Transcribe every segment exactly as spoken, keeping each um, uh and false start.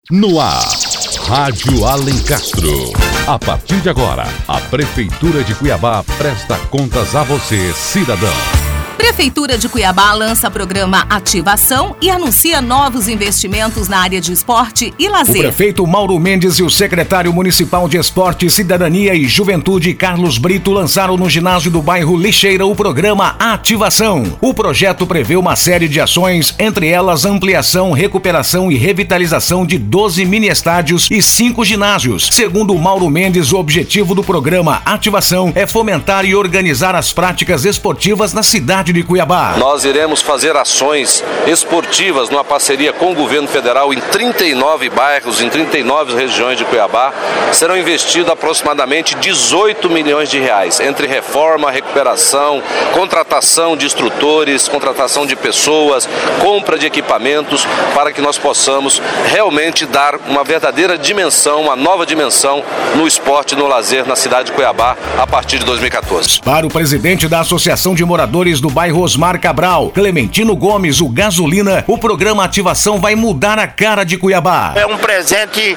No ar, Rádio Alencastro. A partir de agora, a Prefeitura de Cuiabá presta contas a você, cidadão. Prefeitura de Cuiabá lança programa Ativação e anuncia novos investimentos na área de esporte e lazer. O prefeito Mauro Mendes e o secretário municipal de Esporte, Cidadania e Juventude, Carlos Brito, lançaram no ginásio do bairro Lixeira o programa Ativação. O projeto prevê uma série de ações, entre elas ampliação, recuperação e revitalização de doze mini-estádios e cinco ginásios. Segundo Mauro Mendes, o objetivo do programa Ativação é fomentar e organizar as práticas esportivas na cidade de Cuiabá. Nós iremos fazer ações esportivas numa parceria com o governo federal em trinta e nove bairros, em trinta e nove regiões de Cuiabá. Serão investidos aproximadamente dezoito milhões de reais, entre reforma, recuperação, contratação de instrutores, contratação de pessoas, compra de equipamentos, para que nós possamos realmente dar uma verdadeira dimensão, uma nova dimensão no esporte e no lazer na cidade de Cuiabá a partir de dois mil e quatorze. Para o presidente da Associação de Moradores do bairro Osmar Cabral, Clementino Gomes, o Gasolina, o programa Ativação vai mudar a cara de Cuiabá. É um presente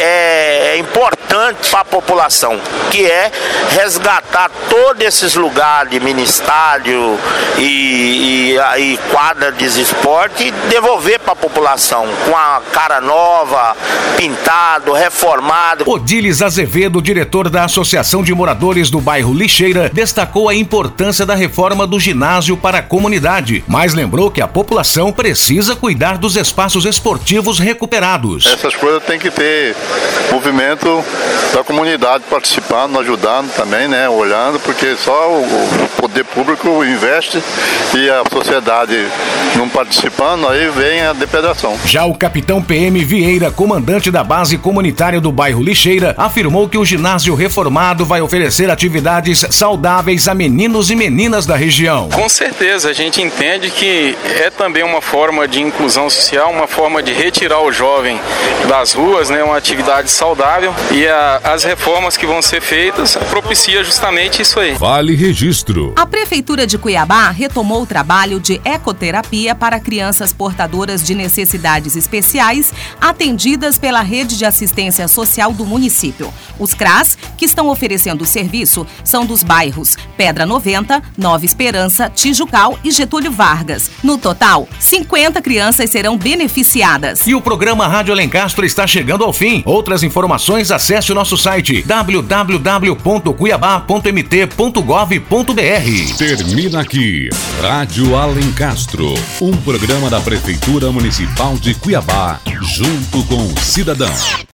é, importante para a população, que é resgatar todos esses lugares de mini-estádio e, e, e quadra de esporte e devolver para a população com a cara nova, pintado, reformado. Odiles Azevedo, diretor da Associação de Moradores do bairro Lixeira, destacou a importância da reforma do ginásio para a comunidade, mas lembrou que a população precisa cuidar dos espaços esportivos recuperados. Essas coisas tem que ter movimento da comunidade participando, ajudando também, né, olhando, porque só o poder público investe e a sociedade não participando, aí vem a depredação. Já o capitão P M Vieira, comandante da base comunitária do bairro Lixeira, afirmou que o ginásio reformado vai oferecer atividades saudáveis a meninos e meninas da região. Com certeza, a gente entende que é também uma forma de inclusão social, uma forma de retirar o jovem das ruas, né, uma atividade saudável, e a, as reformas que vão ser feitas propicia justamente isso aí. Vale registro. A Prefeitura de Cuiabá retomou o trabalho de ecoterapia para crianças portadoras de necessidades especiais atendidas pela rede de assistência social do município. Os C R A S que estão oferecendo o serviço são dos bairros Pedra noventa, Nova Esperança, Tijucal e Getúlio Vargas. No total, cinquenta crianças serão beneficiadas. E o programa Rádio Alencastro está chegando ao fim. Outras informações, acesse o nosso site w w w ponto cuiabá ponto m t ponto gov ponto b r. Termina aqui, Rádio Alencastro, um programa da Prefeitura Municipal de Cuiabá, junto com o cidadão.